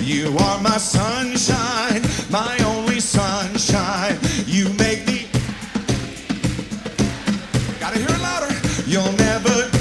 You are my sunshine, my only sunshine. You make me. Gotta hear it louder. You'll never